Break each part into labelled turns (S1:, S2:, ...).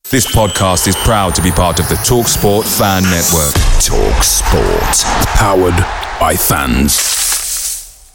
S1: This podcast is proud to be part of the TalkSport Fan Network. TalkSport. Powered by fans.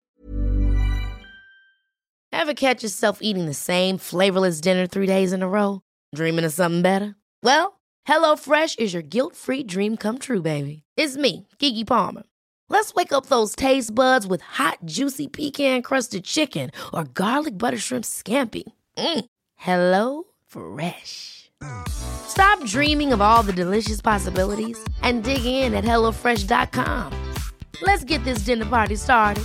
S2: Ever catch yourself eating the same flavorless dinner 3 days in a row? Dreaming of something better? Well, HelloFresh is your guilt-free dream come true, baby. It's me, Keke Palmer. Let's wake up those taste buds with hot, juicy pecan-crusted chicken or garlic butter shrimp scampi. Hello Fresh. Stop dreaming of all the delicious possibilities and dig in at HelloFresh.com. Let's get this dinner party started.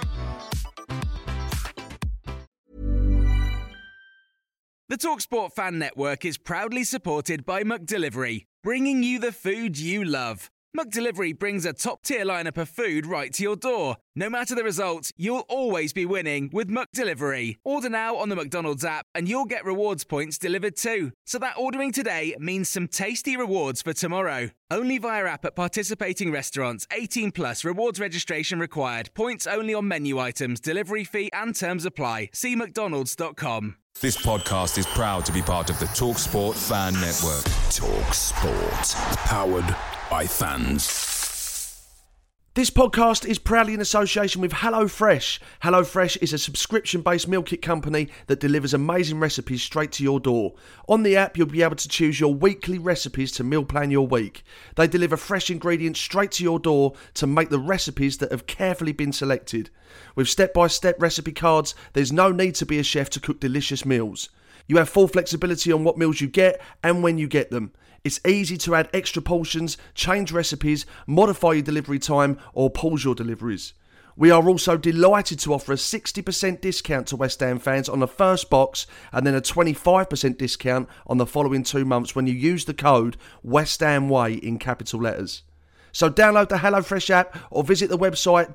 S3: The TalkSport Fan Network is proudly supported by McDelivery, bringing you the food you love. McDelivery brings a top-tier lineup of food right to your door. No matter the result, you'll always be winning with McDelivery. Order now on the McDonald's app and you'll get rewards points delivered too. So that ordering today means some tasty rewards for tomorrow. Only via app at participating restaurants. 18 plus. Rewards registration required. Points only on menu items. Delivery fee and terms apply. See mcdonalds.com.
S1: This podcast is proud to be part of the TalkSport Fan Network. TalkSport. Powered by fans.
S4: This podcast is proudly in association with HelloFresh. HelloFresh is a subscription-based meal kit company that delivers amazing recipes straight to your door. On the app, you'll be able to choose your weekly recipes to meal plan your week. They deliver fresh ingredients straight to your door to make the recipes that have carefully been selected. With step-by-step recipe cards, there's no need to be a chef to cook delicious meals. You have full flexibility on what meals you get and when you get them. It's easy to add extra portions, change recipes, modify your delivery time, or pause your deliveries. We are also delighted to offer a 60% discount to West Ham fans on the first box and then a 25% discount on the following 2 months when you use the code West Ham Way in capital letters. So download the HelloFresh app or visit the website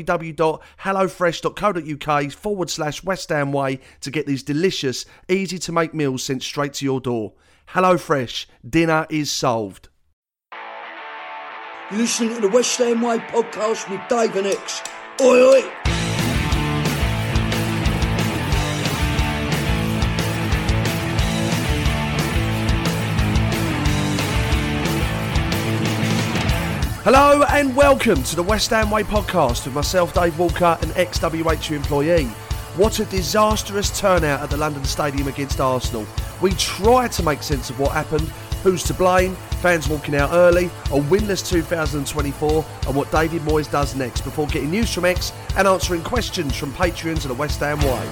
S4: www.hellofresh.co.uk/West Ham Way to get these delicious, easy to make meals sent straight to your door. HelloFresh, dinner is solved.
S5: You're listening to the West Ham Way podcast with Dave and X. Oi, oi!
S4: Hello and welcome to the West Ham Way podcast with myself, Dave Walker, an ex-WHU employee. What a disastrous turnout at the London Stadium against Arsenal. We tried to make sense of what happened, who's to blame, fans walking out early, a winless 2024 and what David Moyes does next before getting news from X and answering questions from Patreons of the West Ham Way.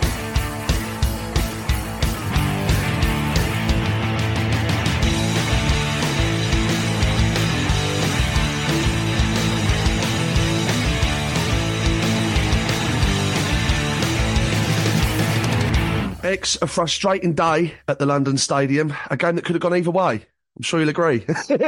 S4: X, a frustrating day at the London Stadium, a game that could have gone either way. I'm sure you'll agree.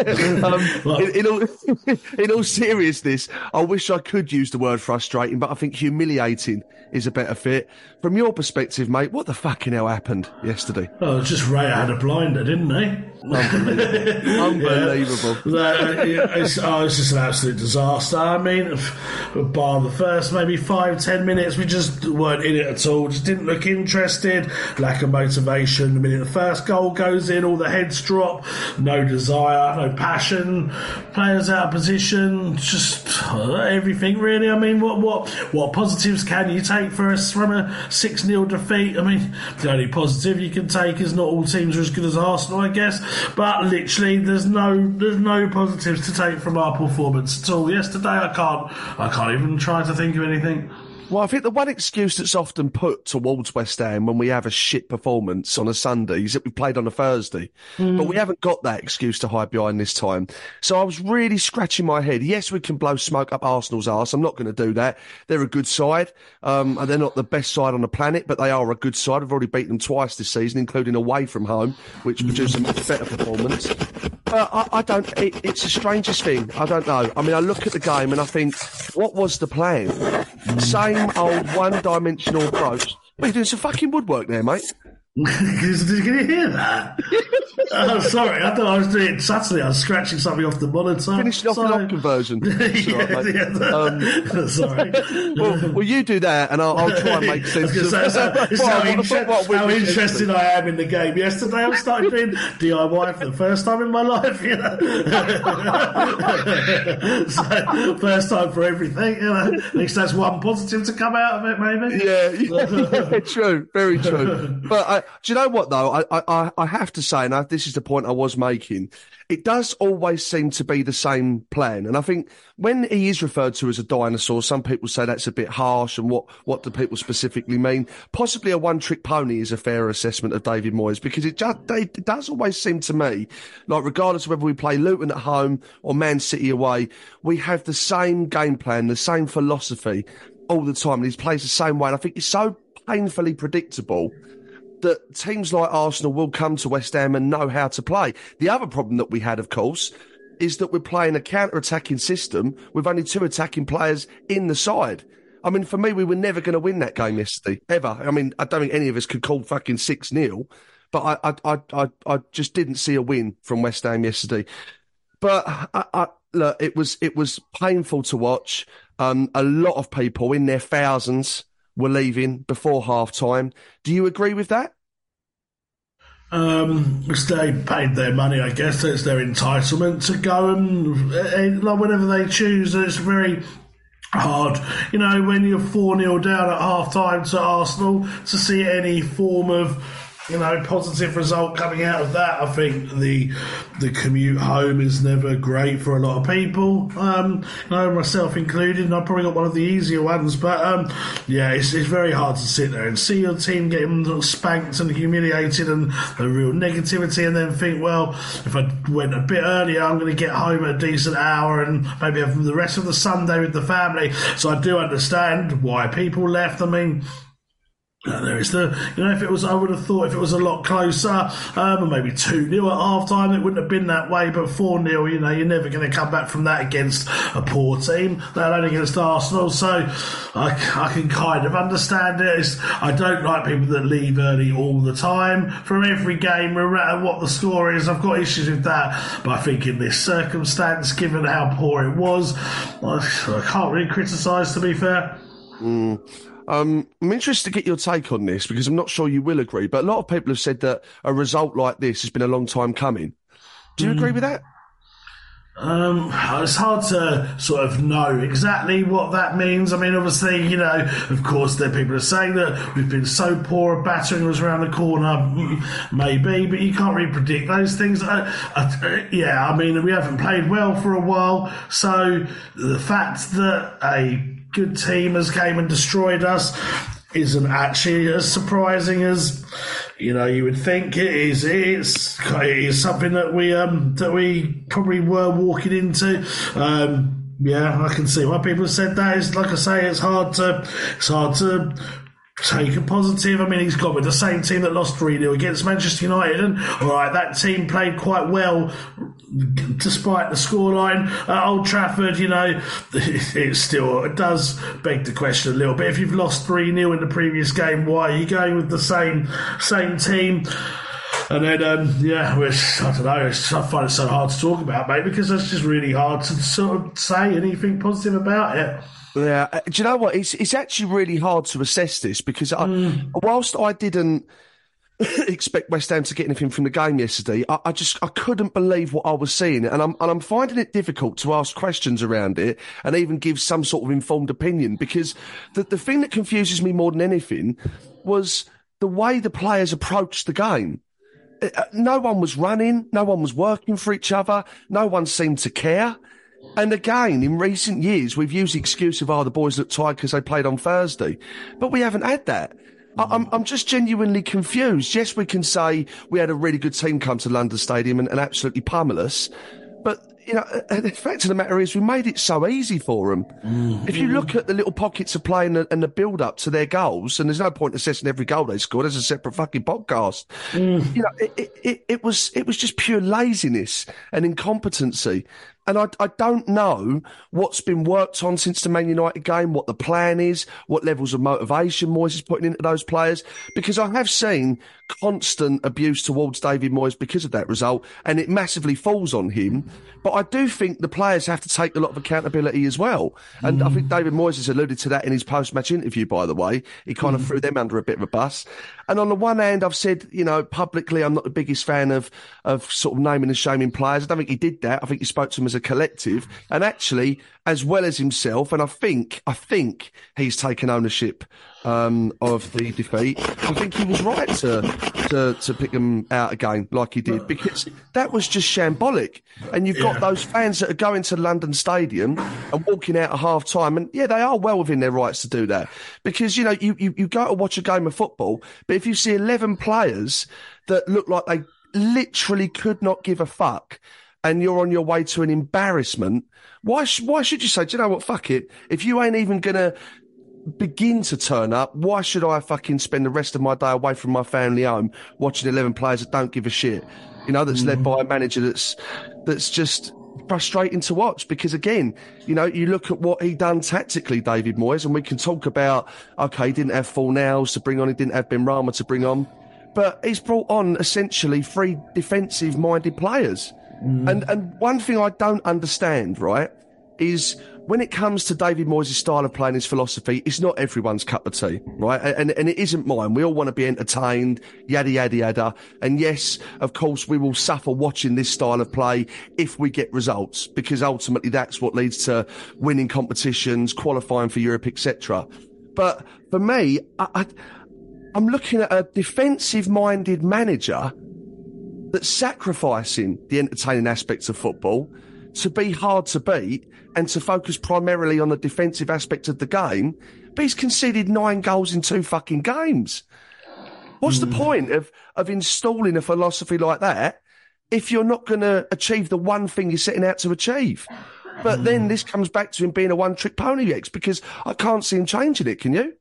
S4: In all seriousness, I wish I could use the word frustrating, but I think humiliating is a better fit. From your perspective, mate, what the fucking hell happened yesterday?
S6: Oh, it's just Ray had a blinder, didn't he?
S4: Unbelievable. Unbelievable.
S6: It's just an absolute disaster. I mean, bar the first maybe 5-10 minutes, we just weren't in it at all. Just didn't look interested. Lack of motivation. The minute the first goal goes in, all the heads drop. No desire, no passion. Players out of position. Just everything really. I mean, what positives can you take from a 6-0 defeat? I mean, the only positive you can take is not all teams are as good as Arsenal, I guess. But literally, there's no positives to take from our performance at all. Yesterday, I can't even try to think of anything.
S4: Well, I think the one excuse that's often put towards West Ham when we have a shit performance on a Sunday is that we played on a Thursday. But we haven't got that excuse to hide behind this time. So I was really scratching my head. Yes, we can blow smoke up Arsenal's arse. I'm not going to do that. They're a good side. And they're not the best side on the planet, but they are a good side. I've already beaten them twice this season, including away from home, which produced a much better performance. But I don't, it's the strangest thing. I don't know. I mean, I look at the game and I think, what was the plan? Same old one-dimensional approach. Well, you're doing some fucking woodwork there, mate.
S6: Can you hear that? I'm sorry, I thought I was doing it subtly. I was scratching something off the monitor.
S4: Finishing off the lock conversion.
S6: Sorry.
S4: Well, you do that, and I'll try and make sense of
S6: how interested I am in the game. Yesterday, I started doing DIY for the first time in my life. You know, so, first time for everything. You know, at least that's one positive to come out of it, maybe.
S4: Yeah, true, very true. But do you know what though? I have to say, and this is the point I was making. It does always seem to be the same plan. And I think when he is referred to as a dinosaur, some people say that's a bit harsh. And what do people specifically mean? Possibly a one-trick pony is a fair assessment of David Moyes, because it does always seem to me, like regardless of whether we play Luton at home or Man City away, we have the same game plan, the same philosophy all the time. And he plays the same way. And I think it's so painfully predictable that teams like Arsenal will come to West Ham and know how to play. The other problem that we had, of course, is that we're playing a counter-attacking system with only 2 attacking players in the side. I mean, for me, we were never going to win that game yesterday, ever. I mean, I don't think any of us could call fucking 6-0, but I just didn't see a win from West Ham yesterday. But look, it was painful to watch. A lot of people in their thousands were leaving before half-time. Do you agree with that?
S6: They paid their money, I guess. It's their entitlement to go and like whenever they choose. It's very hard, you know, when you're 4-0 down at half-time to Arsenal, to see any form of, you know, positive result coming out of that. I think the commute home is never great for a lot of people, you know, myself included, and I've probably got one of the easier ones, but yeah, it's very hard to sit there and see your team getting spanked and humiliated and the real negativity, and then think, well, if I went a bit earlier, I'm going to get home at a decent hour and maybe have the rest of the Sunday with the family. So I do understand why people left. I mean, there is if it was, I would have thought if it was a lot closer, maybe 2-0 at half time, it wouldn't have been that way, but 4-0, you know, you're never going to come back from that against a poor team, let alone against Arsenal. So I can kind of understand it. I don't like people that leave early all the time from every game, no matter what the score is. I've got issues with that, but I think in this circumstance, given how poor it was, I can't really criticise, to be fair.
S4: I'm interested to get your take on this, because I'm not sure you will agree, but a lot of people have said that a result like this has been a long time coming. Do you agree with that?
S6: It's hard to sort of know exactly what that means. I mean, obviously, you know, of course, there people are saying that we've been so poor, battering was around the corner, maybe, but you can't really predict those things. Yeah, I mean, we haven't played well for a while, so the fact that a good team has came and destroyed us isn't actually as surprising as, you know, you would think it is. It is something that we probably were walking into. Yeah, I can see why people have said that. It's like I say, it's hard to take a positive. I mean, he's got with the same team that lost 3-0 against Manchester United, and all right, that team played quite well despite the scoreline at Old Trafford. You know, it does beg the question a little bit. If you've lost 3-0 in the previous game, why are you going with the same team? And then, I don't know, I find it so hard to talk about, mate, because it's just really hard to sort of say anything positive about it.
S4: Yeah, do you know what? It's actually really hard to assess this, because whilst I didn't expect West Ham to get anything from the game yesterday, I couldn't believe what I was seeing, and I'm finding it difficult to ask questions around it and even give some sort of informed opinion, because the thing that confuses me more than anything was the way the players approached the game. No one was running, no one was working for each other, no one seemed to care. And again, in recent years, we've used the excuse of, the boys look tired because they played on Thursday. But we haven't had that. I'm just genuinely confused. Yes, we can say we had a really good team come to London Stadium and absolutely pummel us. But, you know, the fact of the matter is we made it so easy for them. If you look at the little pockets of play and the build-up to their goals, and there's no point assessing every goal they scored, there's a separate fucking podcast. You know, it was just pure laziness and incompetency. And I don't know what's been worked on since the Man United game, what the plan is, what levels of motivation Moyes is putting into those players, because I have seen constant abuse towards David Moyes because of that result, and it massively falls on him. But I do think the players have to take a lot of accountability as well. And I think David Moyes has alluded to that in his post-match interview, by the way. He kind of threw them under a bit of a bus. And on the one hand, I've said, publicly, I'm not the biggest fan of sort of naming and shaming players. I don't think he did that. I think he spoke to them as a collective. And actually, as well as himself, and I think he's taken ownership of the defeat. I think he was right to pick them out again like he did, because that was just shambolic. And you've got those fans that are going to London Stadium and walking out at half time, and they are well within their rights to do that, because you go to watch a game of football, but if you see 11 players that look like they literally could not give a fuck, and you're on your way to an embarrassment, why should you say, do you know what, fuck it, if you ain't even gonna begin to turn up, why should I fucking spend the rest of my day away from my family home watching 11 players that don't give a shit, that's led by a manager that's just frustrating to watch? Because again, you look at what he done tactically, David Moyes, and we can talk about, okay, he didn't have Fornals to bring on, he didn't have Benrahma to bring on, but he's brought on essentially 3 defensive-minded players. And one thing I don't understand, right, is when it comes to David Moyes' style of playing, his philosophy, it's not everyone's cup of tea, right? And it isn't mine. We all want to be entertained, yada, yada, yada. And yes, of course, we will suffer watching this style of play if we get results, because ultimately that's what leads to winning competitions, qualifying for Europe, etc. But for me, I'm looking at a defensive-minded manager that's sacrificing the entertaining aspects of football to be hard to beat and to focus primarily on the defensive aspect of the game, but he's conceded 9 goals in 2 fucking games. What's the point of installing a philosophy like that if you're not going to achieve the one thing you're setting out to achieve? But then this comes back to him being a one-trick pony, because I can't see him changing it, can you?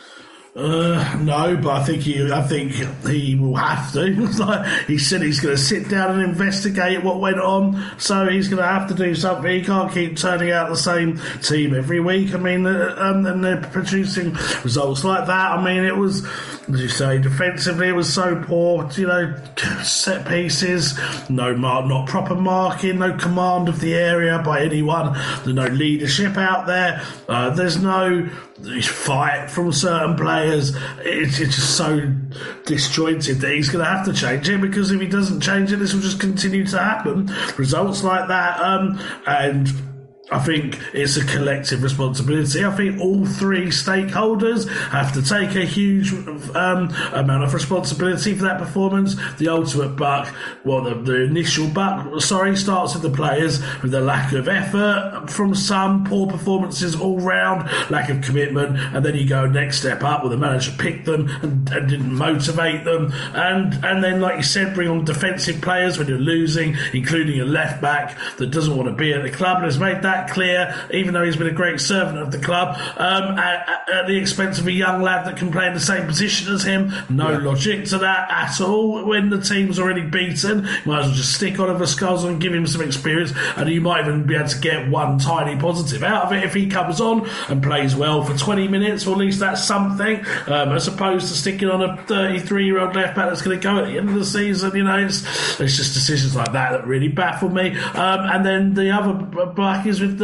S6: No, but I think he will have to. He said he's going to sit down and investigate what went on, so he's going to have to do something. He can't keep turning out the same team every week. I mean, and they're producing results like that. I mean, it was, as you say, defensively it was so poor. Set pieces, not proper marking, no command of the area by anyone. There's no leadership out there. There's no fight from certain players. It's just so disjointed that he's going to have to change it, because if he doesn't change it, this will just continue to happen. Results like that, and I think it's a collective responsibility. I think all 3 stakeholders have to take a huge amount of responsibility for that performance. The ultimate buck, the initial buck, starts with the players, with the lack of effort from some, poor performances all round, lack of commitment, and then you go next step up where the manager picked them and didn't motivate them, and then, like you said, bring on defensive players when you're losing, including a left back that doesn't want to be at the club and has made that clear, even though he's been a great servant of the club, at the expense of a young lad that can play in the same position as him. No logic to that at all. When the team's already beaten, you might as well just stick Oliver Scholes and give him some experience, and you might even be able to get one tiny positive out of it if he comes on and plays well for 20 minutes, or at least that's something, as opposed to sticking on a 33-year-old left back that's going to go at the end of the season. It's just decisions like that really baffle me. And then the other buck is with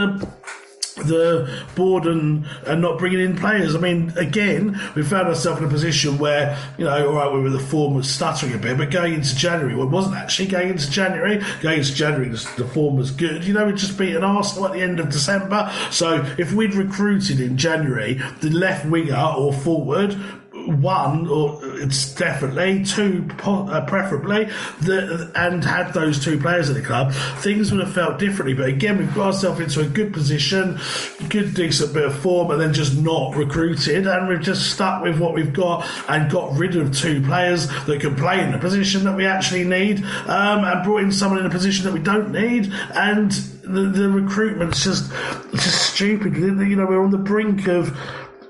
S6: the board and not bringing in players. I mean, again, we found ourselves in a position where, all right, the form was stuttering a bit, but going into January, well, it wasn't actually going into January. Going into January, the form was good. We'd just beaten Arsenal at the end of December. So if we'd recruited in January the left winger or forward, 1, or it's definitely 2, preferably, and had those 2 players at the club, things would have felt differently. But again, we've got ourselves into a good position, good decent bit of form, and then just not recruited, and we've just stuck with what we've got and got rid of 2 players that can play in the position that we actually need, and brought in someone in a position that we don't need, and the recruitment's just stupid. We're on the brink of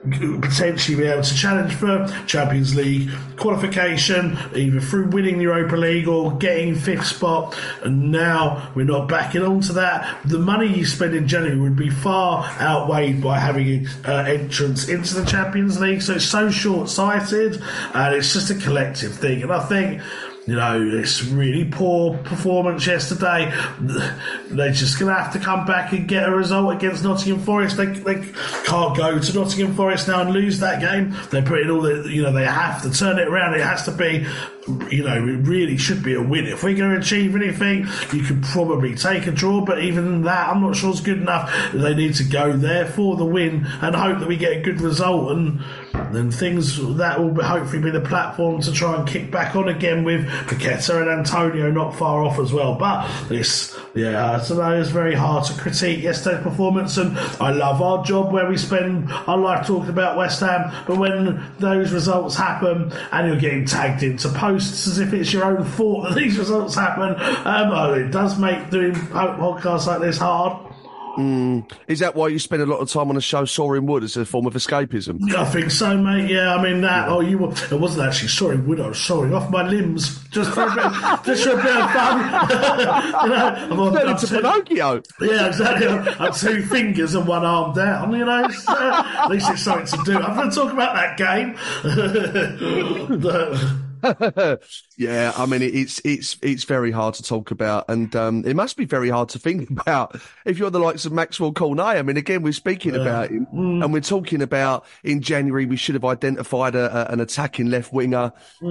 S6: potentially be able to challenge for Champions League qualification, either through winning the Europa League or getting 5th spot. And now we're not backing on to that. The money you spend in January would be far outweighed by having entrance into the Champions League. So it's so short-sighted, and it's just a collective thing. And I think, it's really poor performance yesterday. They're just going to have to come back and get a result against Nottingham Forest. They can't go to Nottingham Forest now and lose that game. They put in all the, they have to turn it around. It has to be, it really should be a win. If we're going to achieve anything, you could probably take a draw, but even that, I'm not sure is good enough. They need to go there for the win and hope that we get a good result, and then that will hopefully be the platform to try and kick back on again with Paqueta and Antonio not far off as well. But I don't know, it's very hard to critique yesterday's performance, and I love our job where we spend our life talking about West Ham, but when those results happen and you're getting tagged into posts as if it's your own fault that these results happen, it does make doing podcasts like this hard.
S4: Is that why you spend a lot of time on the show Soaring Wood as a form of escapism?
S6: I think so, mate. Yeah, I mean that. It wasn't actually soaring wood. I was soaring off my limbs just for a bit of fun.
S4: I'm Pinocchio.
S6: Yeah, exactly. I'm 2 fingers and 1 arm down. At least it's something to do. I'm going to talk about that game.
S4: Yeah, I mean it's very hard to talk about, and it must be very hard to think about if you're the likes of Maxwell Cornet. I mean, again, we're speaking about him, and we're talking about in January we should have identified an attacking left winger,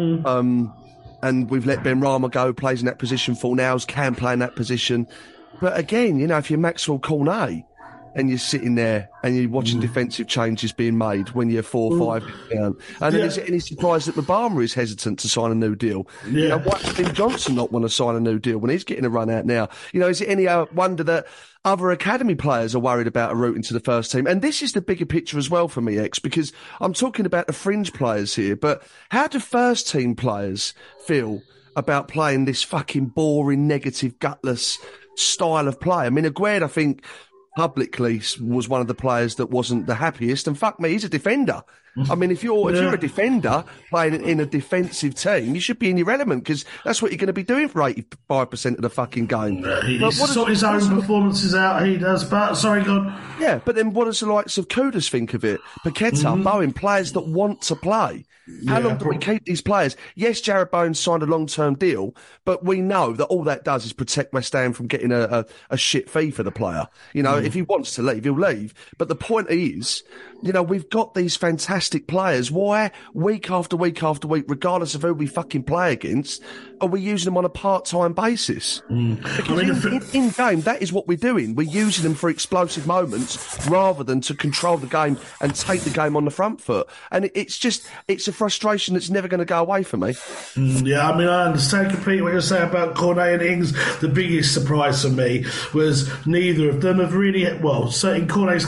S4: and we've let Ben Rama go, plays in that position. Fornals can play in that position, but again, if you're Maxwell Cornet and you're sitting there and you're watching defensive changes being made when you're 4 or 5 down. And then is it any surprise that Obama is hesitant to sign a new deal?
S6: Yeah.
S4: Why does Steve Johnson not want to sign a new deal when he's getting a run out now? Is it any wonder that other academy players are worried about a route into the first team? And this is the bigger picture as well for me, X, because I'm talking about the fringe players here, but how do first team players feel about playing this fucking boring, negative, gutless style of play? I mean, Aguerd, I think, publicly was one of the players that wasn't the happiest, and fuck me, he's a defender. I mean, if you're a defender playing in a defensive team, you should be in your element, because that's what you're going to be doing for 85% of the fucking game.
S6: He sort his own performances out, he does. But sorry, God.
S4: Yeah, but then what does the likes of Kudus think of it? Paqueta, Bowen, players that want to play. How long do we keep these players? Yes, Jared Bowen signed a long-term deal, but we know that all that does is protect West Ham from getting a shit fee for the player. If he wants to leave, he'll leave. But the point is, we've got these fantastic players. Why, week after week after week, regardless of who we fucking play against, are we using them on a part-time basis? Because in game, that is what we're doing. We're using them for explosive moments rather than to control the game and take the game on the front foot. And it's a frustration that's never going to go away for me.
S6: I understand completely what you're saying about Cornet and Ings. The biggest surprise for me was neither of them have really, so in Cornet's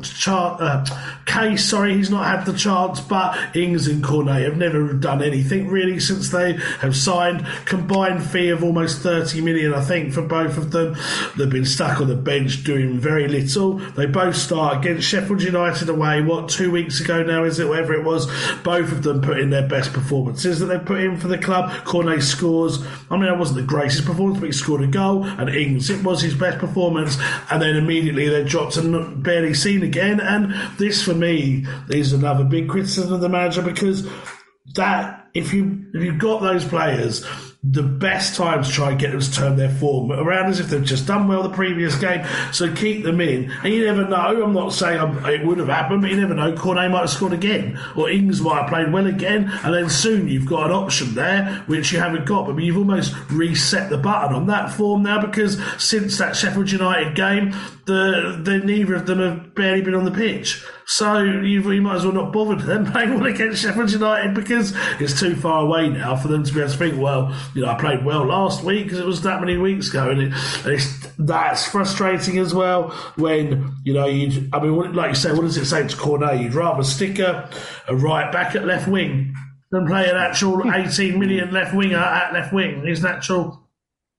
S6: case, he's not had the chance, but Ings and Cornet have never done anything really since they have signed. Combined fee of almost 30 million, I think, for both of them. They've been stuck on the bench doing very little. They both start against Sheffield United away, 2 weeks ago now, is it, whatever it was. Both of them put in their best performances that they've put in for the club. Cornet scores. It wasn't the greatest performance, but he scored a goal, and Ings, it was his best performance, and then immediately they dropped and barely seen again. And this, for me, is another big criticism of the manager, because that if you've got those players, the best time to try and get them to turn their form around is if they've just done well the previous game. So keep them in. And you never know. I'm not saying it would have happened, but you never know. Cornet might have scored again, or Ings might have played well again, and then soon you've got an option there, which you haven't got. But you've almost reset the button on that form now, because since that Sheffield United game, neither of them have barely been on the pitch. So you might as well not bother them playing one against Sheffield United, because it's too far away now for them to be able to think, I played well last week because it was that many weeks ago, and that's frustrating as well. When like you say, what does it say to Cornet? You'd rather stick a right back at left wing than play an actual 18 million left winger at left wing. His natural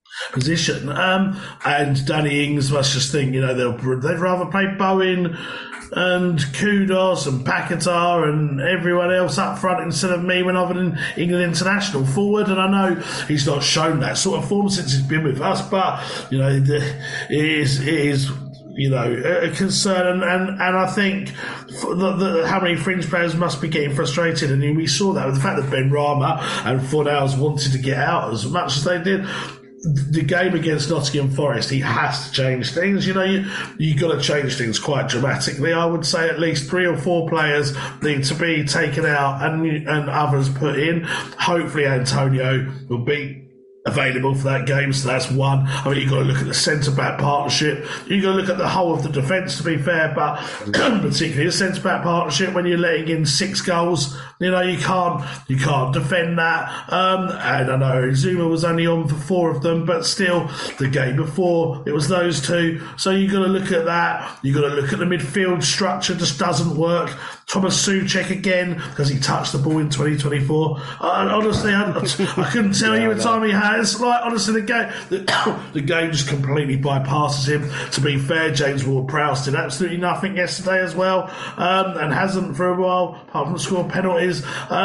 S6: position. And Danny Ings must just think, they'd rather play Bowen and Kudos and Paquetá and everyone else up front instead of me when I've been England international forward. And I know he's not shown that sort of form since he's been with us, but it is a concern, and I think how many fringe players must be getting frustrated, and we saw that with the fact that Ben Rama and Fornals wanted to get out as much as they did. The game against Nottingham Forest, he has to change things. You got to change things quite dramatically. I would say at least 3 or 4 players need to be taken out and others put in. Hopefully Antonio will be available for that game, so that's one. I mean, you've got to look at the centre-back partnership. You've got to look at the whole of the defence, to be fair, but particularly the centre-back partnership, when you're letting in 6 goals, you can't defend that. And I know Zuma was only on for 4 of them, but still, the game before, it was those 2. So you've got to look at that. You've got to look at the midfield structure, just doesn't work. Thomas Souček again, because he touched the ball in 2024. Honestly, I couldn't tell you what time he has. Honestly, the game just completely bypasses him. To be fair, James Ward-Prowse did absolutely nothing yesterday as well, and hasn't for a while, apart from score penalties.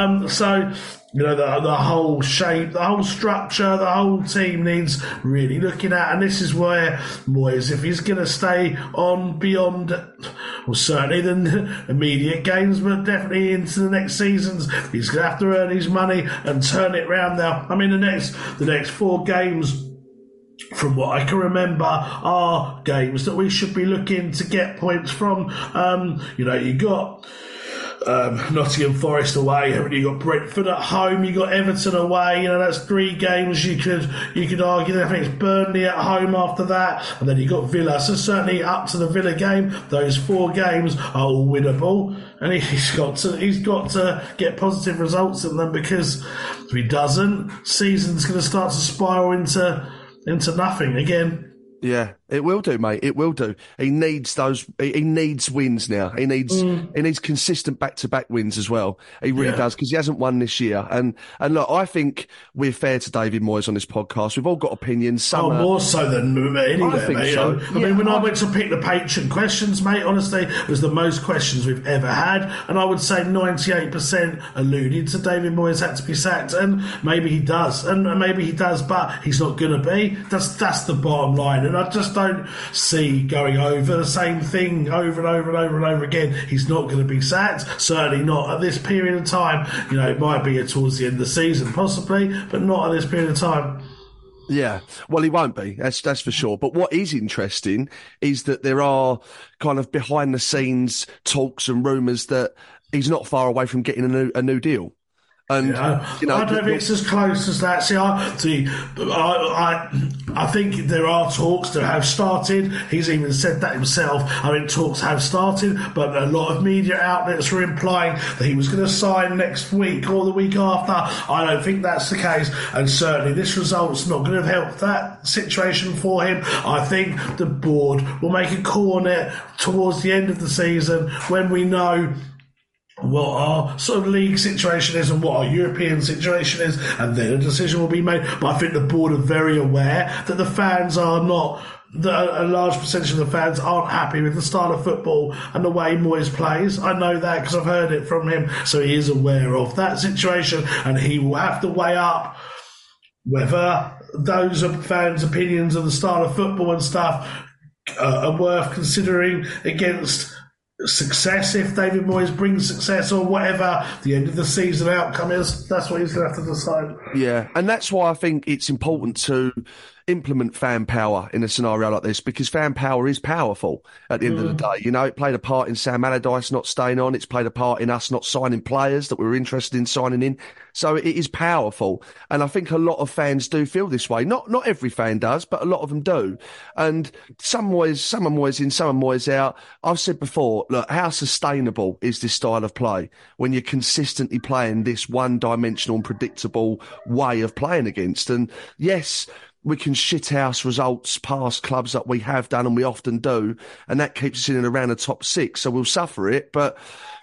S6: The whole shape, the whole structure, the whole team needs really looking at. And this is where Moyes, if he's going to stay on beyond, well, certainly the immediate games, but definitely into the next seasons, he's going to have to earn his money and turn it round now. I mean, the next 4 games, from what I can remember, are games that we should be looking to get points from. You got Nottingham Forest away, you got Brentford at home, you got Everton away, that's 3 games you could argue. I think it's Burnley at home after that, and then you got Villa. So certainly up to the Villa game, those 4 games are all winnable, and he's got to get positive results in them, because if he doesn't, season's going to start to spiral into nothing again.
S4: Yeah, it will do, mate. It will do. He needs those. He needs wins now. He needs consistent back-to-back wins as well. He really does, because he hasn't won this year. And look, I think we're fair to David Moyes on this podcast. We've all got opinions. Some
S6: more so than anywhere,
S4: I think
S6: mate.
S4: so.
S6: I mean, when I went to pick the patron questions, mate, honestly, it was the most questions we've ever had, and I would say 98% alluded to David Moyes had to be sacked, and maybe he does, but he's not going to be. That's the bottom line. And I just don't see going over the same thing over and over and over and over again. He's not going to be sacked, certainly not at this period of time. It might be towards the end of the season, possibly, but not at this period of time.
S4: Yeah, well, he won't be, that's for sure. But what is interesting is that there are kind of behind-the-scenes talks and rumours that he's not far away from getting a new deal. And
S6: I don't think it's as close as that. I think there are talks that have started. He's even said that himself. I mean, talks have started, but a lot of media outlets were implying that he was going to sign next week or the week after. I don't think that's the case, and certainly this result's not going to help that situation for him. I think the board will make a call on it towards the end of the season, when we know what our sort of league situation is and what our European situation is, and then a decision will be made. But I think the board are very aware that the fans are not, that a large percentage of the fans aren't happy with the style of football and the way Moyes plays. I know that because I've heard it from him, so he is aware of that situation, and he will have to weigh up whether those fans' opinions of the style of football and stuff are worth considering against success, if David Moyes brings success, or whatever the end of the season outcome is. That's what he's going to have to decide.
S4: Yeah, and that's why I think it's important to implement fan power in a scenario like this, because fan power is powerful at the end of the day. It played a part in Sam Allardyce not staying on. It's played a part in us not signing players that we were interested in signing in. So it is powerful. And I think a lot of fans do feel this way. Not every fan does, but a lot of them do. And some are Moyes in, some are Moyes out. I've said before, look, how sustainable is this style of play when you're consistently playing this one-dimensional and predictable way of playing against? And yes, we can shithouse results past clubs that we have done and we often do, and that keeps us in and around the top 6, so we'll suffer it. But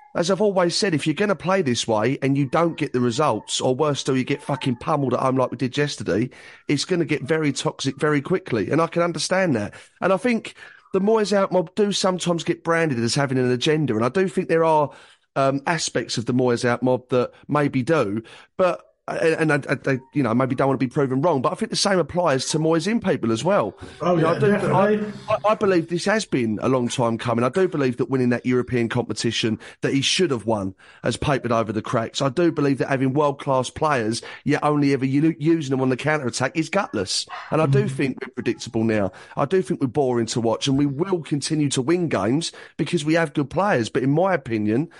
S4: as I've always said, if you're going to play this way and you don't get the results, or worse still, you get fucking pummeled at home like we did yesterday, it's going to get very toxic very quickly. And I can understand that. And I think the Moyes out mob do sometimes get branded as having an agenda. And I do think there are aspects of the Moyes out mob that maybe do, but and they, maybe don't want to be proven wrong, but I think the same applies to Moyes in people as well.
S6: Oh, yeah, definitely.
S4: I believe this has been a long time coming. I do believe that winning that European competition that he should have won has papered over the cracks. I do believe that having world-class players, yet only ever using them on the counter-attack is gutless. And I do think we're predictable now. I do think we're boring to watch, and we will continue to win games because we have good players. But in my opinion,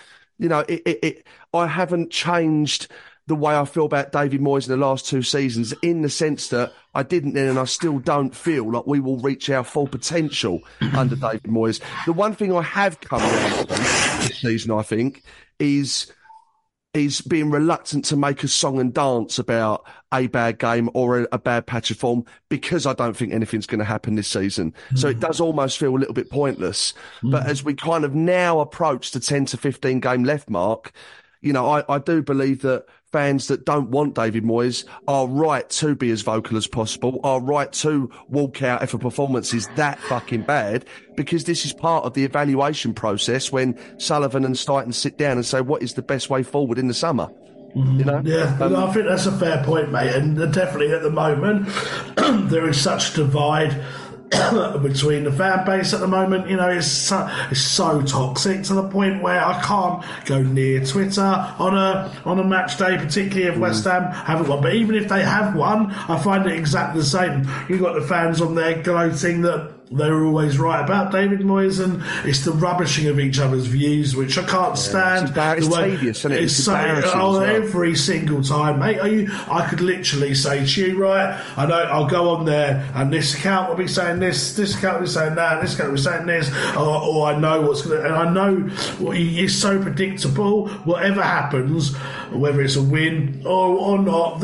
S4: I haven't changed the way I feel about David Moyes in the last 2 seasons, in the sense that I didn't then and I still don't feel like we will reach our full potential under David Moyes. The one thing I have come around to this season, I think, is being reluctant to make a song and dance about a bad game or a bad patch of form, because I don't think anything's going to happen this season. So it does almost feel a little bit pointless. But as we kind of now approach the 10 to 15 game left mark, I do believe that fans that don't want David Moyes are right to be as vocal as possible, are right to walk out if a performance is that fucking bad, because this is part of the evaluation process when Sullivan and Steiten sit down and say, what is the best way forward in the summer?
S6: Yeah, I think that's a fair point, mate. And definitely at the moment, there is such divide between the fan base at the moment. It's so toxic to the point where I can't go near Twitter on a match day, particularly if West Ham haven't won. But even if they have won, I find it exactly the same. You've got the fans on there gloating that they were always right about David Moyes, and it's the rubbishing of each other's views, which I can't stand.
S4: It's tedious, isn't it? It's embarrassing.
S6: Every single time, mate. I could literally say to you, right, I'll go on there and this account will be saying this account will be saying that, this account will be saying this, or I know what's going to, and I know it's so predictable. Whatever happens, whether it's a win or not,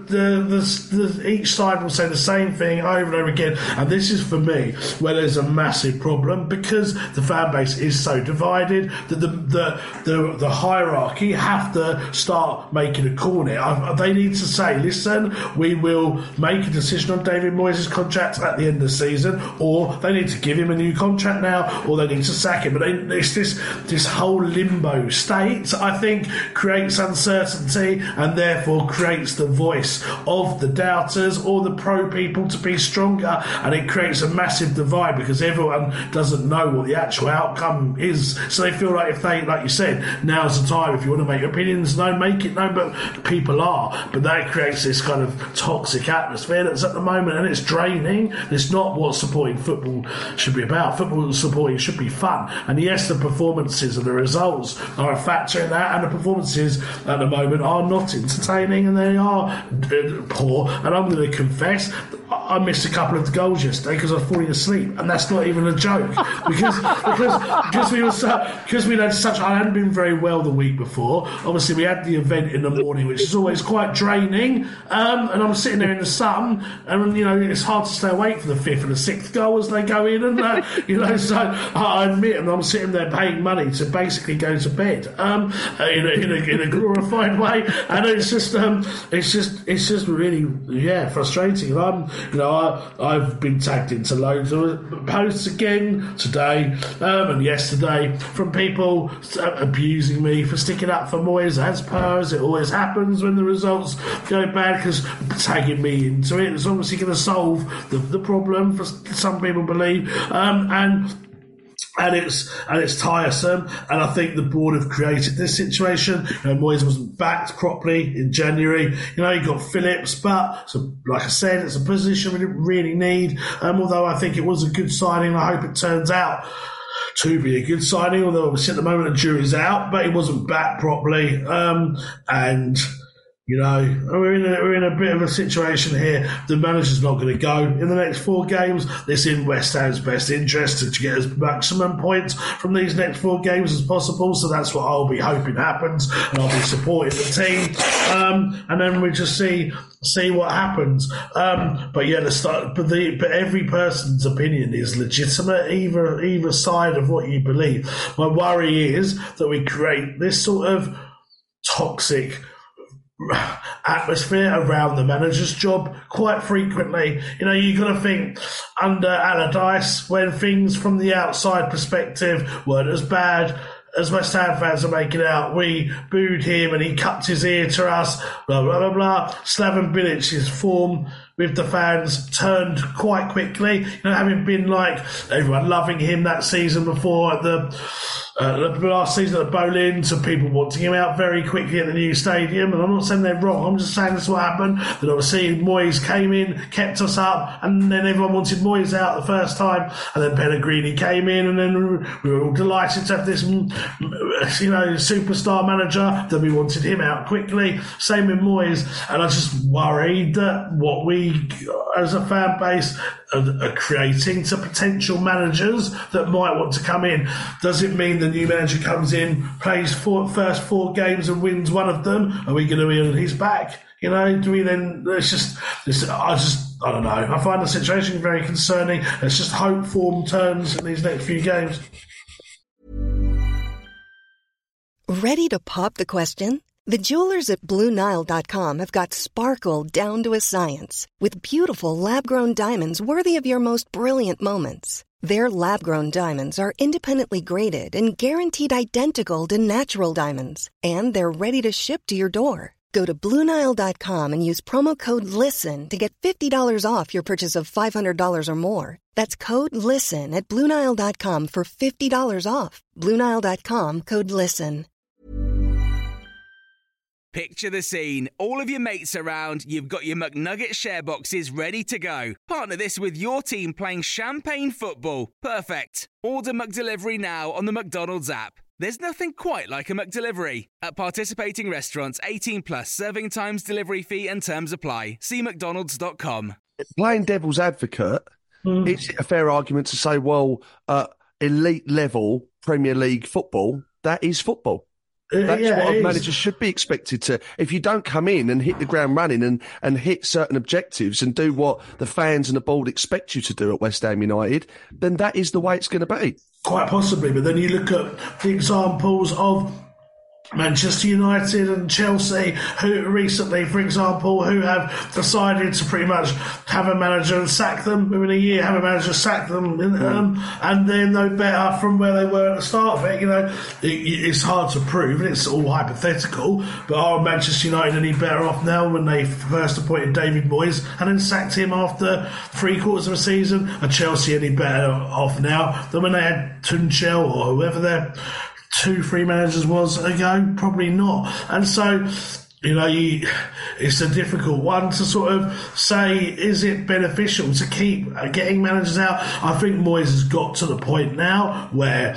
S6: the each side will say the same thing over and over again, and this is for me where there's a massive problem, because the fan base is so divided that the hierarchy have to start making a call now. They need to say, listen, we will make a decision on David Moyes' contract at the end of the season, or they need to give him a new contract now, or they need to sack him. But it's this whole limbo state, I think, creates uncertainty and therefore creates the voice of the doubters or the pro people to be stronger, and it creates a massive divide because everyone doesn't know what the actual outcome is. So they feel like if they, like you said, now's the time. If you want to make opinions known, make it known. But people are. But that creates this kind of toxic atmosphere that's at the moment, and it's draining. It's not what supporting football should be about. Football supporting should be fun. And yes, the performances and the results are a factor in that, and the performances at the moment are not entertaining and they are poor. And I'm going to confess, I missed a couple of goals yesterday because I was falling asleep, and that's not even a joke. because we had such. I hadn't been very well the week before. Obviously, we had the event in the morning, which is always quite draining. And I'm sitting there in the sun, and it's hard to stay awake for the 5th and the 6th goal as they go in, and so I admit, and I'm sitting there paying money to basically go to bed in a glorified way, and it's just really frustrating. And I've been tagged into loads of posts again today and yesterday from people abusing me for sticking up for Moyes, as it always happens when the results go bad, because tagging me into it is obviously going to solve the problem, for some people believe, and it's tiresome, and I think the board have created this situation. Moyes wasn't backed properly in January. You got Phillips, but like I said, it's a position we didn't really need. Although I think it was a good signing, I hope it turns out to be a good signing. Although obviously at the moment the jury's out, but it wasn't backed properly, and You know, we're in a bit of a situation here. The manager's not going to go in the next 4 games. It's in West Ham's best interest to get as maximum points from these next 4 games as possible. So that's what I'll be hoping happens, and I'll be supporting the team. And then we just see what happens. But yeah, but every person's opinion is legitimate, either side of what you believe. My worry is that we create this sort of toxic atmosphere around the manager's job quite frequently. You know, you've got to think under Allardyce, when things from the outside perspective weren't as bad as West Ham fans are making out. We booed him and he cupped his ear to us, blah, blah, blah, blah. Slaven Bilic's form with the fans turned quite quickly. You know, having been like everyone loving him that season before at the last season at Boleyn, to people wanting him out very quickly at the new stadium. And I'm not saying they're wrong, I'm just saying that's what happened. Then obviously Moyes came in, kept us up, and then everyone wanted Moyes out the first time, and then Pellegrini came in, and then we were all delighted to have this, you know, superstar manager. Then we wanted him out quickly. Same with Moyes, and I just worried that what we as a fan base are creating to potential managers that might want to come in. Does it mean the new manager comes in, plays first 4 games and wins one of them? Are we going to be on his back? You know, do we then? I don't know. I find the situation very concerning. Let's just hope form turns in these next few games.
S7: Ready to pop the question? The jewelers at BlueNile.com have got sparkle down to a science with beautiful lab-grown diamonds worthy of your most brilliant moments. Their lab-grown diamonds are independently graded and guaranteed identical to natural diamonds, and they're ready to ship to your door. Go to BlueNile.com and use promo code LISTEN to get $50 off your purchase of $500 or more. That's code LISTEN at BlueNile.com for $50 off. BlueNile.com, code LISTEN.
S3: Picture the scene. All of your mates around, you've got your McNugget share boxes ready to go. Partner this with your team playing champagne football. Perfect. Order McDelivery now on the McDonald's app. There's nothing quite like a McDelivery. At participating restaurants, 18 plus, serving times, delivery fee and terms apply. See mcdonalds.com.
S4: Playing devil's advocate, is it a fair argument to say, well, elite level Premier League football, that is football? That's what a manager should be expected to. If you don't come in and hit the ground running and hit certain objectives and do what the fans and the board expect you to do at West Ham United, then that is the way it's going to be.
S6: Quite possibly, but then you look at the examples of Manchester United and Chelsea, who recently, for example, who have decided to pretty much have a manager and sack them within a year, have a manager sack them, and they're no better from where they were at the start of it. You know, it's hard to prove, and it's all hypothetical. But are Manchester United any better off now when they first appointed David Moyes and then sacked him after 3/4 of a season? Are Chelsea any better off now than when they had Tuchel or whoever their 2-3 managers was ago? Probably not. And so, you know, it's a difficult one to sort of say, is it beneficial to keep getting managers out? I think Moyes has got to the point now where,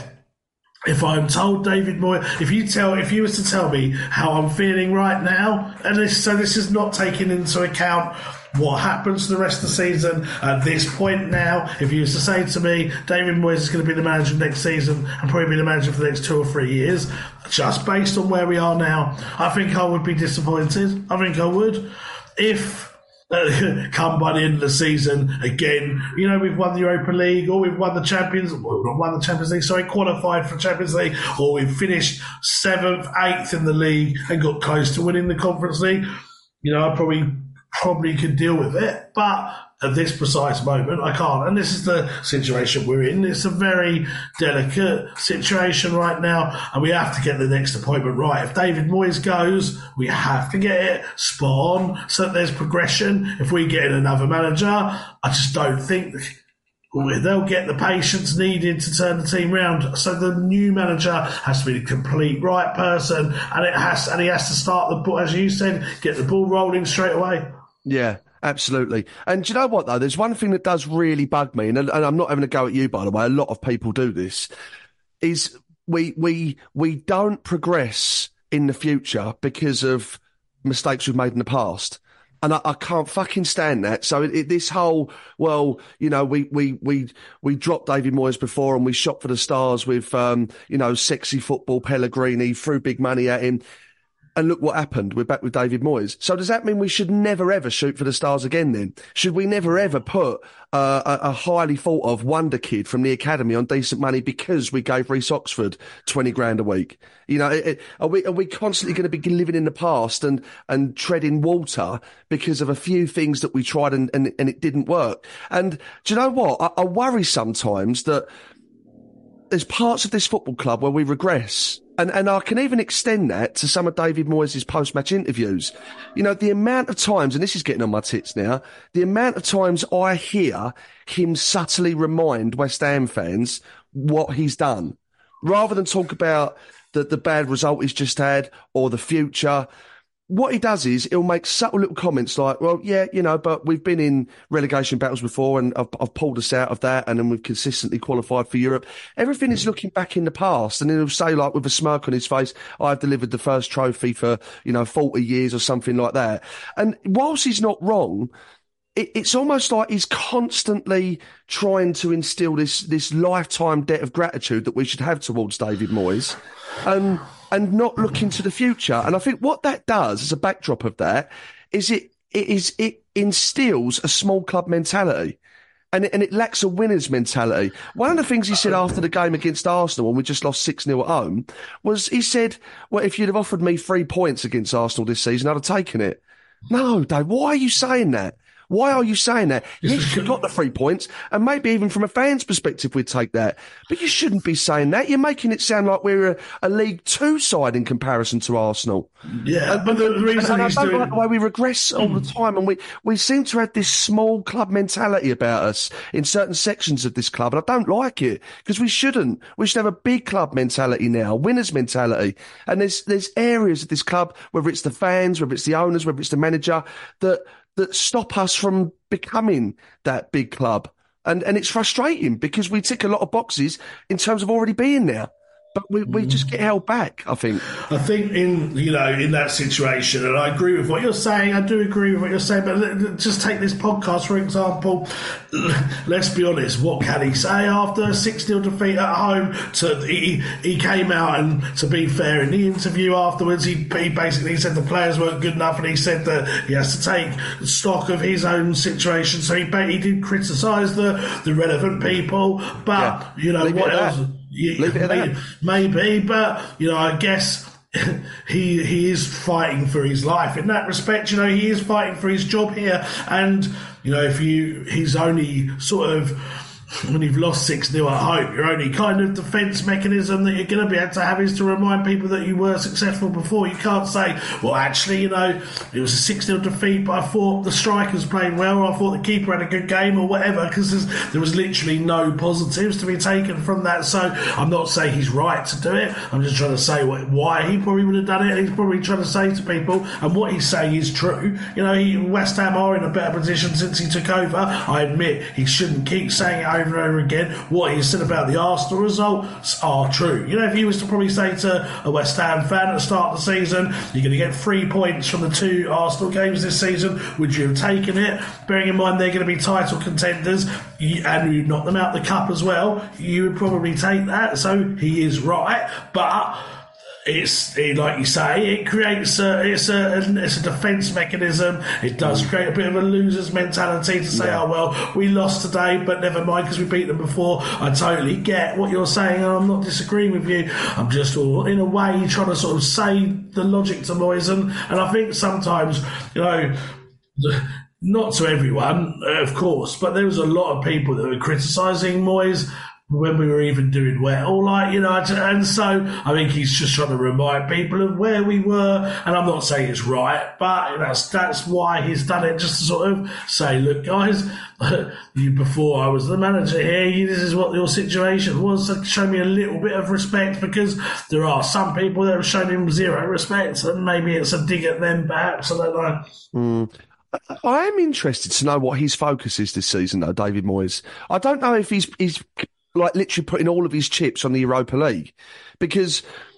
S6: if I'm told David Moyes, if you was to tell me how I'm feeling right now, and this is not taking into account what happens to the rest of the season at this point now, if you was to say to me, David Moyes is going to be the manager next season and probably be the manager for the next 2 or 3 years, just based on where we are now, I think I would be disappointed. I think I would. If come by the end of the season, again, you know, we've won the Europa League, or we've won the Champions, well, not won the Champions League, sorry, qualified for Champions League, or we've finished 7th, 8th in the league and got close to winning the Conference League, you know, I probably could deal with it, but at this precise moment I can't. And this is the situation we're in. It's a very delicate situation right now, and we have to get the next appointment right. If David Moyes goes, we have to get it spot on so that there's progression. If we get in another manager, I just don't think they'll get the patience needed to turn the team round. So the new manager has to be the complete right person, and he has to start the ball, as you said, get the ball rolling straight away.
S4: Yeah, absolutely. And do you know what, though? There's one thing that does really bug me, and I'm not having a go at you, by the way. A lot of people do this, is we don't progress in the future because of mistakes we've made in the past. And I can't fucking stand that. So this whole, well, you know, we dropped David Moyes before and we shot for the stars with, you know, sexy football, Pellegrini, threw big money at him. And look what happened. We're back with David Moyes. So does that mean we should never, ever shoot for the stars again then? Should we never, ever put a highly thought of wonder kid from the academy on decent money because we gave Reece Oxford 20 grand a week? You know, are we constantly going to be living in the past and treading water because of a few things that we tried and it didn't work? And do you know what? I worry sometimes that there's parts of this football club where we regress. And I can even extend that to some of David Moyes' post-match interviews. You know, the amount of times, and this is getting on my tits now, the amount of times I hear him subtly remind West Ham fans what he's done, rather than talk about the bad result he's just had or the future. What he does is he'll make subtle little comments like, well, yeah, you know, but we've been in relegation battles before and I've pulled us out of that and then we've consistently qualified for Europe. Everything is looking back in the past. And then he'll say, like, with a smirk on his face, I've delivered the first trophy for, 40 years or something like that. And whilst he's not wrong, it's almost like he's constantly trying to instill this lifetime debt of gratitude that we should have towards David Moyes. And not looking to the future. And I think what that does as a backdrop of that is it instills a small club mentality. And it lacks a winner's mentality. One of the things he said after the game against Arsenal, when we just lost 6-0 at home, was he said, well, if you'd have offered me 3 points against Arsenal this season, I'd have taken it. No, Dave, why are you saying that? Why are you saying that? Yes, you got the 3 points, and maybe even from a fan's perspective, we'd take that. But you shouldn't be saying that. You're making it sound like we're a League Two side in comparison to Arsenal.
S6: Yeah, but the reason
S4: I don't like the way we regress all the time, and we seem to have this small club mentality about us in certain sections of this club, and I don't like it, because we shouldn't. We should have a big club mentality now, winner's mentality. And there's areas of this club, whether it's the fans, whether it's the owners, whether it's the manager, that stop us from becoming that big club. And it's frustrating because we tick a lot of boxes in terms of already being there. But we just get held back, I think.
S6: I think in that situation, and I agree with what you're saying, I do agree with what you're saying, but just take this podcast, for example. Let's be honest, what can he say after a 6-0 defeat at home? He came out, and to be fair, in the interview afterwards, he basically said the players weren't good enough, and he said that he has to take stock of his own situation. So he did criticise the relevant people, but, what else? Maybe, but I guess he is fighting for his life in that respect. He is fighting for his job here, and he's only sort of, when you've lost 6-0 at home, your only kind of defence mechanism that you're going to be able to have is to remind people that you were successful before. You can't say, well, actually, it was a 6-0 defeat, but I thought the strikers played well, or I thought the keeper had a good game, or whatever, because there was literally no positives to be taken from that. So I'm not saying he's right to do it. I'm just trying to say why he probably would have done it. He's probably trying to say to people, and what he's saying is true. West Ham are in a better position since he took over. I admit he shouldn't keep saying it over and over again. What he said about the Arsenal results are true. If he was to probably say to a West Ham fan at the start of the season, you're going to get 3 points from the 2 Arsenal games this season, would you have taken it? Bearing in mind they're going to be title contenders, and you knock them out the cup as well, you would probably take that. So he is right, but it's like you say, it creates it's a defence mechanism. It does create a bit of a loser's mentality to say, oh well, we lost today, but never mind because we beat them before. I totally get what you're saying, and I'm not disagreeing with you. I'm just in a way trying to sort of say the logic to Moyes, and I think sometimes not to everyone, of course, but there was a lot of people that were criticising Moyes when we were even doing well, and so I think he's just trying to remind people of where we were, and I'm not saying it's right, but that's why he's done it, just to sort of say, look guys, before I was the manager here, this is what your situation was, so show me a little bit of respect, because there are some people that have shown him zero respect, and maybe it's a dig at them perhaps, I don't know.
S4: I am interested to know what his focus is this season though, David Moyes. I don't know if he's like literally putting all of his chips on the Europa League, because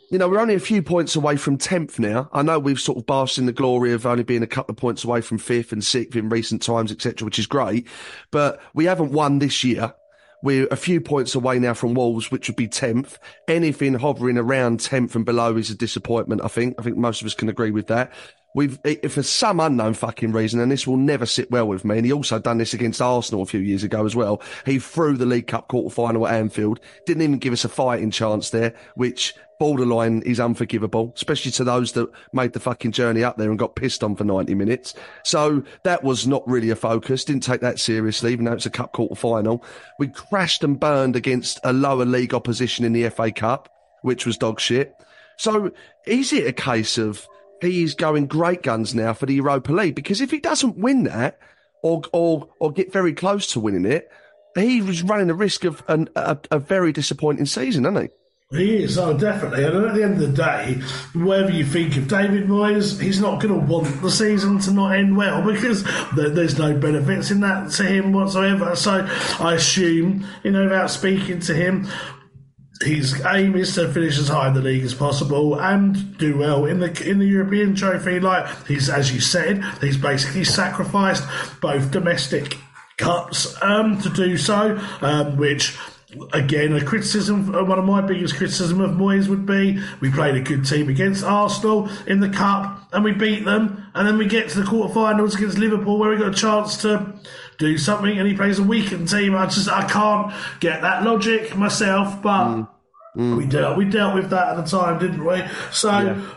S4: we're only a few points away from 10th now. I know we've sort of basked in the glory of only being a couple of points away from 5th and 6th in recent times, etc., which is great. But we haven't won this year. We're a few points away now from Wolves, which would be 10th. Anything hovering around 10th and below is a disappointment, I think. I think most of us can agree with that. If for some unknown fucking reason, and this will never sit well with me, and he also done this against Arsenal a few years ago as well, he threw the League Cup quarter-final at Anfield, didn't even give us a fighting chance there, which borderline is unforgivable, especially to those that made the fucking journey up there and got pissed on for 90 minutes. So that was not really a focus, didn't take that seriously, even though it's a cup quarter-final. We crashed and burned against a lower league opposition in the FA Cup, which was dog shit. So is it a case of he's going great guns now for the Europa League? Because if he doesn't win that or get very close to winning it, he was running the risk of a very disappointing season, isn't he?
S6: He is, definitely. And at the end of the day, whatever you think of David Moyes, he's not going to want the season to not end well because there's no benefits in that to him whatsoever. So I assume, without speaking to him, his aim is to finish as high in the league as possible and do well in the European trophy. Like as you said, he's basically sacrificed both domestic cups to do so, which, again, one of my biggest criticism of Moyes would be we played a good team against Arsenal in the cup and we beat them, and then we get to the quarterfinals against Liverpool where we got a chance to do something and he plays a weakened team. I can't get that logic myself, but we dealt with that at the time, didn't we? So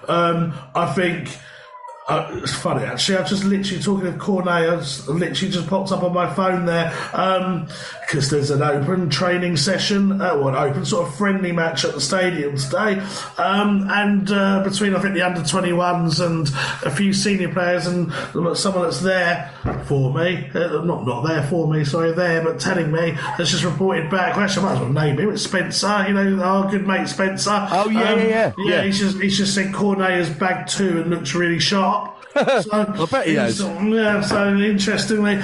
S6: I think it's funny actually. I'm just literally talking of Cornet. It's literally just popped up on my phone there because there's an open training session, an open sort of friendly match at the stadium today, and between I think the under-21s and a few senior players and someone that's there for me, not there for me, sorry, there, but telling me has just reported back. Well, actually, I might as well name him. It's Spencer, our good mate Spencer.
S4: Oh yeah.
S6: He's just said Cornet has bagged 2 and looks really sharp. So,
S4: I bet he has.
S6: Yeah, so interestingly.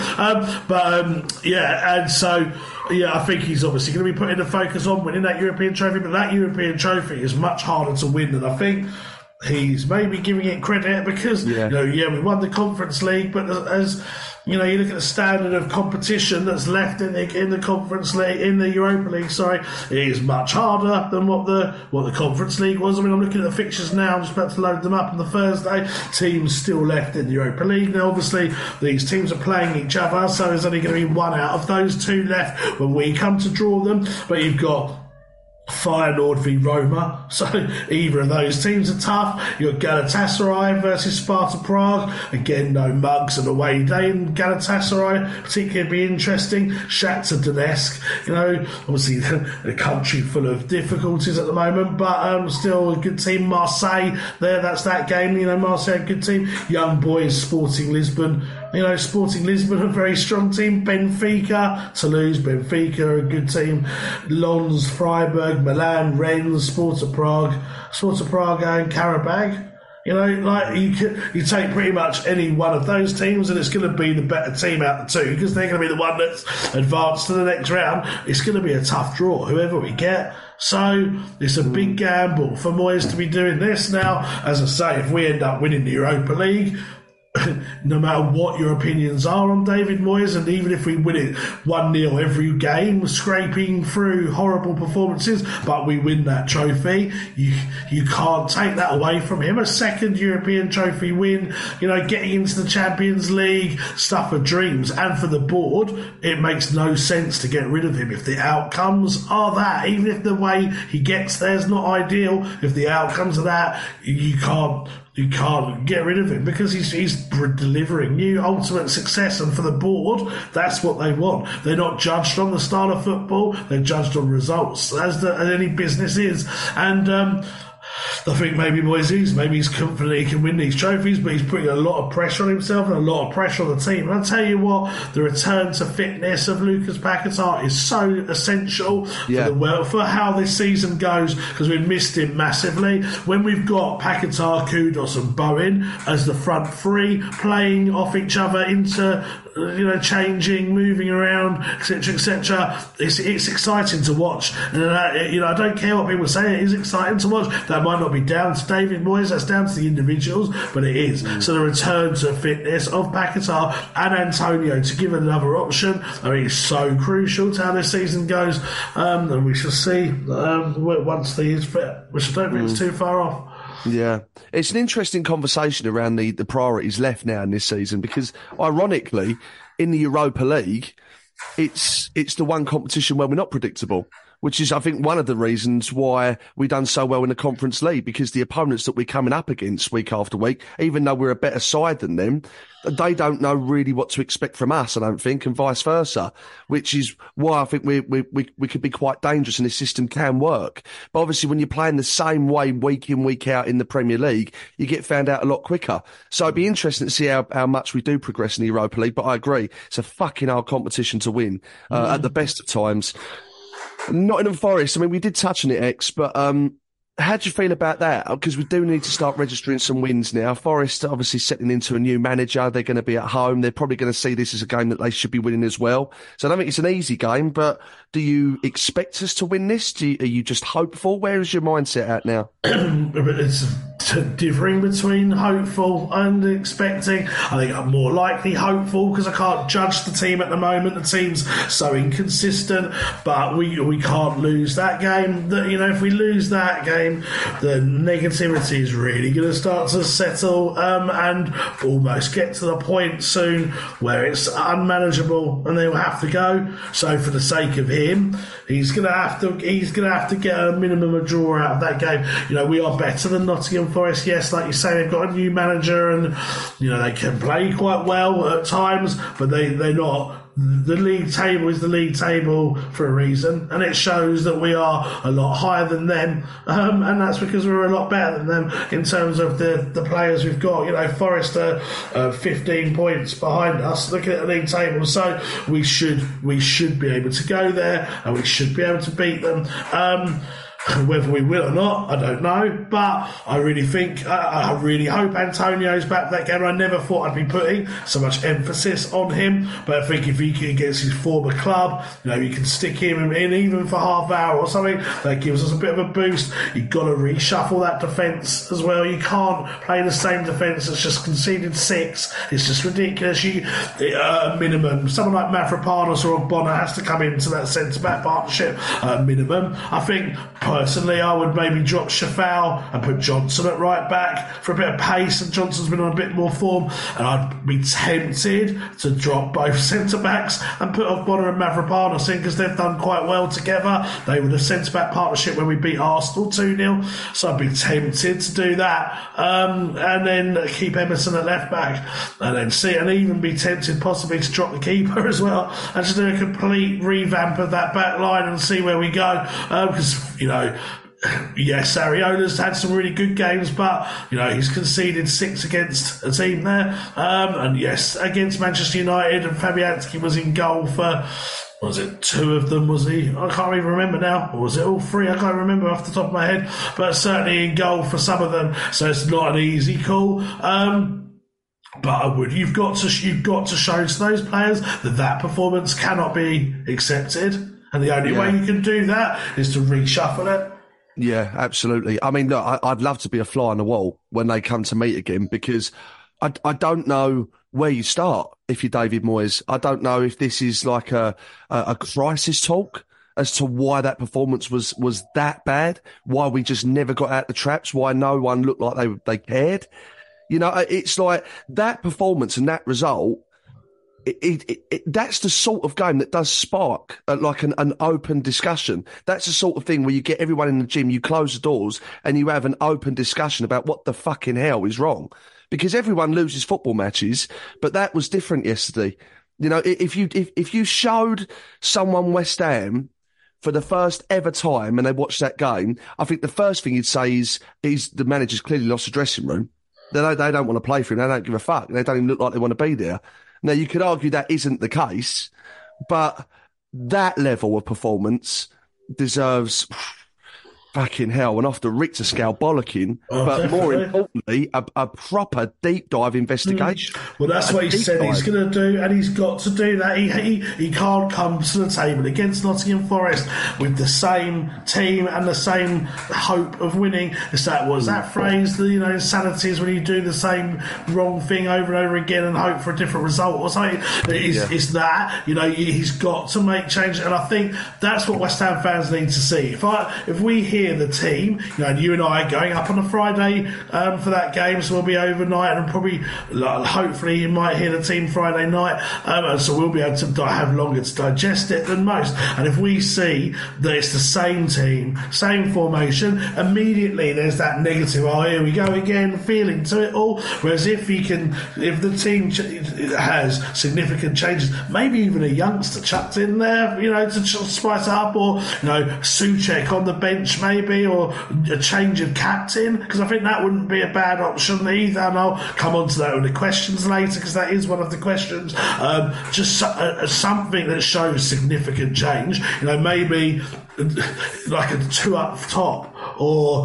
S6: I think he's obviously going to be putting the focus on winning that European trophy, but that European trophy is much harder to win than I think he's maybe giving it credit because, we won the Conference League, but as you look at the standard of competition that's left in the Conference League, in the Europa League, it is much harder than what the Conference League was. I mean, I'm looking at the fixtures now. I'm just about to load them up on the Thursday. Teams still left in the Europa League. Now, obviously, these teams are playing each other, so there's only going to be one out of those 2 left when we come to draw them. But you've got Feyenoord v Roma, so either of those teams are tough. You've got Galatasaray versus Sparta Prague, again no mugs, and away day in Galatasaray particularly be interesting. Shakhtar Donetsk, obviously a country full of difficulties at the moment, but still a good team. Marseille, that's that game, Marseille a good team. Young Boys, Sporting Lisbon, Sporting Lisbon, a very strong team. Benfica, Toulouse, Benfica, a good team. Lens, Freiburg, Milan, Rennes, Sparta Prague and Karabag. You take pretty much any one of those teams and it's going to be the better team out of the 2 because they're going to be the one that's advanced to the next round. It's going to be a tough draw, whoever we get. So it's a big gamble for Moyes to be doing this. Now, as I say, if we end up winning the Europa League, no matter what your opinions are on David Moyes, and even if we win it 1-0 every game, scraping through horrible performances, but we win that trophy, you can't take that away from him. A second European trophy win, getting into the Champions League, stuff of dreams. And for the board, it makes no sense to get rid of him if the outcomes are that. Even if the way he gets there is not ideal, if the outcomes are that, you can't get rid of him because he's delivering new ultimate success, and for the board, that's what they want. They're not judged on the style of football; they're judged on results, as any business is. And I think maybe Moyes he's confident he can win these trophies, but he's putting a lot of pressure on himself and a lot of pressure on the team. And I'll tell you what, the return to fitness of Lucas Paquetá is so essential for how this season goes, because we've missed him massively. When we've got Paquetá, Kudus and Bowen as the front 3 playing off each other into changing, moving around, etc., etc. It's exciting to watch, and I don't care what people say. It is exciting to watch. That might not be down to David Moyes. That's down to the individuals, but it is. So the return to fitness of Paquetá and Antonio to give another option, I mean, it's so crucial to how this season goes, and we shall see once he is fit, which I don't think is too far off.
S4: Yeah, it's an interesting conversation around the priorities left now in this season, because ironically, in the Europa League, it's the one competition where we're not predictable, which is, I think, one of the reasons why we've done so well in the Conference League, because the opponents that we're coming up against week after week, even though we're a better side than them, they don't know really what to expect from us, I don't think, and vice versa, which is why I think we could be quite dangerous and this system can work. But obviously, when you're playing the same way week in, week out in the Premier League, you get found out a lot quicker. So it'd be interesting to see how much we do progress in the Europa League, but I agree, it's a fucking hard competition to win at the best of times. Nottingham Forest, I mean, we did touch on it, X, but how do you feel about that? Because we do need to start registering some wins now. Forest obviously settling into a new manager. They're going to be at home. They're probably going to see this as a game that they should be winning as well. So I don't think it's an easy game, but do you expect us to win this? Are you just hopeful? Where is your mindset at now?
S6: It's differing between hopeful and expecting. I think I'm more likely hopeful because I can't judge the team at the moment. The team's so inconsistent, but we can't lose that game. If we lose that game, the negativity is really going to start to settle and almost get to the point soon where it's unmanageable and they will have to go. So for the sake of him, he's going to have to get a minimum of draw out of that game. We are better than Nottingham Forest. Yes, like you say, they've got a new manager and they can play quite well at times, but they're not. The league table is the league table for a reason, and it shows that we are a lot higher than them, and that's because we're a lot better than them in terms of the players we've got. Forest are 15 points behind us looking at the league table, so we should be able to go there and we should be able to beat them. Whether we will or not, I don't know. But I really think, I really hope Antonio's back for that game. I never thought I'd be putting so much emphasis on him. But I think if he can, against his former club, you can stick him in even for half hour or something. That gives us a bit of a boost. You've got to reshuffle that defence as well. You can't play the same defence that's just conceded 6. It's just ridiculous. Minimum. Someone like Mavropanos or Ogbonna has to come into that centre-back partnership minimum. I think, personally, I would maybe drop Shafal and put Johnson at right back for a bit of pace, and Johnson's been on a bit more form, and I'd be tempted to drop both centre-backs and put Ogbonna and Mavropanos in because they've done quite well together. They were the centre-back partnership when we beat Arsenal 2-0, so I'd be tempted to do that, and then keep Emerson at left-back, and then and even be tempted possibly to drop the keeper as well, and just do a complete revamp of that back line and see where we go, because yes, Ariola's had some really good games, but he's conceded 6 against a team there, and yes, against Manchester United, and Fabianski was in goal for, was it 2 of them, was he? I can't even remember now. Or was it all 3? I can't remember off the top of my head, but certainly in goal for some of them, so it's not an easy call. But you've got to show to those players that performance cannot be accepted, and the only way you can do that is to reshuffle it.
S4: Yeah, absolutely. I mean, look, I'd love to be a fly on the wall when they come to meet again, because I don't know where you start if you're David Moyes. I don't know if this is like a crisis talk as to why that performance was that bad, why we just never got out the traps, why no one looked like they cared. It's like that performance and that result, that's the sort of game that does spark like an open discussion. That's the sort of thing where you get everyone in the gym, you close the doors and you have an open discussion about what the fucking hell is wrong. Because everyone loses football matches, but that was different yesterday. If you showed someone West Ham for the first ever time and they watched that game, I think the first thing you'd say is the manager's clearly lost the dressing room. They don't want to play for him. They don't give a fuck. They don't even look like they want to be there. Now, you could argue that isn't the case, but that level of performance deserves fucking hell, and off the Richter scale bollocking, but
S6: definitely.
S4: more importantly, a proper deep dive investigation.
S6: Well, that's what he said he's going to do, and he's got to do that. He can't come to the table against Nottingham Forest with the same team and the same hope of winning. It's that phrase, the insanity is when you do the same wrong thing over and over again and hope for a different result or something. It's that, he's got to make change, and I think that's what West Ham fans need to see. If we hear the team, and you and I are going up on a Friday for that game, so we'll be overnight, and probably, hopefully, you might hear the team Friday night, and so we'll be able to have longer to digest it than most. And if we see that it's the same team, same formation, immediately there's that negative, here we go again, feeling to it all. Whereas if the team has significant changes, maybe even a youngster chucked in there, to spice it up, or Souček on the bench maybe, or a change of captain, because I think that wouldn't be a bad option either, and I'll come on to that with the questions later, because that is one of the questions. Just something that shows significant change, maybe like a 2 up top, or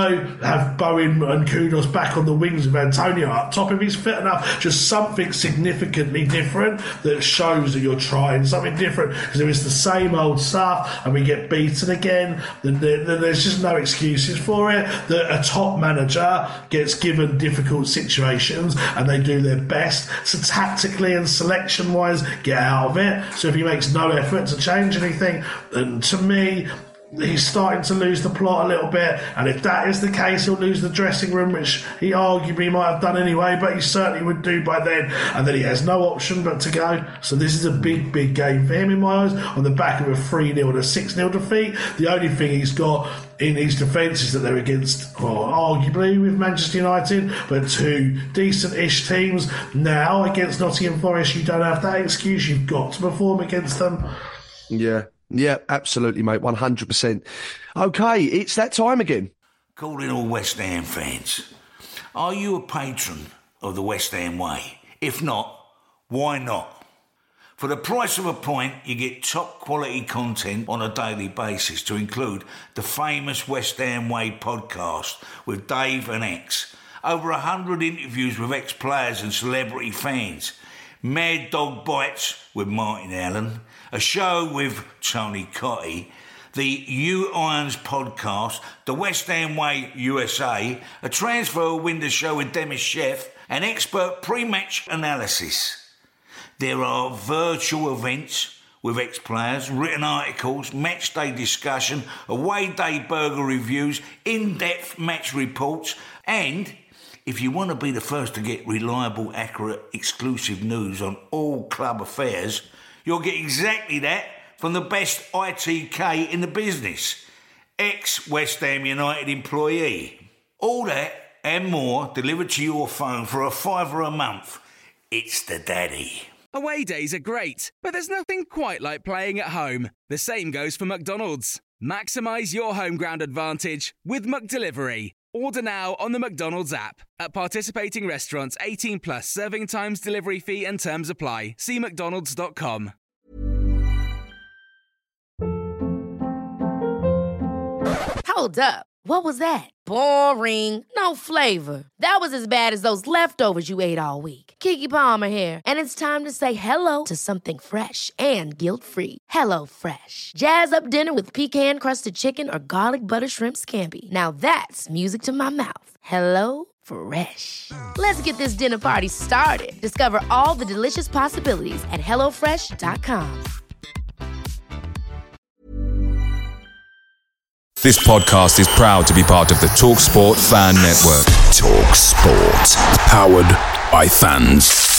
S6: have Bowen and Kudus back on the wings with Antonio up top if he's fit enough. Just something significantly different that shows that you're trying something different, because if it's the same old stuff and we get beaten again, then there's just no excuses for it. That a top manager gets given difficult situations and they do their best to tactically and selection wise get out of it. So if he makes no effort to change anything, then to me he's starting to lose the plot a little bit, and if that is the case, he'll lose the dressing room, which he arguably might have done anyway, but he certainly would do by then, and then he has no option but to go. So this is a big game for him in my eyes, on the back of a 3-0 to 6-0 defeat. The only thing he's got in his defence is that they're against, arguably with Manchester United, but 2 decent-ish teams. Now against Nottingham Forest, you don't have that excuse, you've got to perform against them.
S4: Yeah, absolutely, mate, 100%. OK, it's that time again.
S8: Calling all West Ham fans. Are you a patron of the West Ham way? If not, why not? For the price of a pint, you get top quality content on a daily basis, to include the famous West Ham Way podcast with Dave and X, over 100 interviews with ex-players and celebrity fans, Mad Dog Bites with Martin Allen, a show with Tony Cotty, the U Irons podcast, the West Ham Way USA, a transfer window show with Demis Chef, and expert pre-match analysis. There are virtual events with ex-players, written articles, match day discussion, away day burger reviews, in-depth match reports, and if you want to be the first to get reliable, accurate, exclusive news on all club affairs, you'll get exactly that from the best ITK in the business, ex-West Ham United employee. All that and more delivered to your phone for a £5 a month. It's the daddy.
S3: Away days are great, but there's nothing quite like playing at home. The same goes for McDonald's. Maximise your home ground advantage with McDelivery. Order now on the McDonald's app. At participating restaurants, 18 plus, serving times, delivery fee and terms apply. See mcdonalds.com.
S2: Hold up. What was that? Boring. No flavor. That was as bad as those leftovers you ate all week. Keke Palmer here. And it's time to say hello to something fresh and guilt-free. Hello Fresh. Jazz up dinner with pecan-crusted chicken or garlic butter shrimp scampi. Now that's music to my mouth. Hello Fresh. Let's get this dinner party started. Discover all the delicious possibilities at HelloFresh.com.
S1: This podcast is proud to be part of the TalkSport Fan Network. TalkSport. Powered by fans.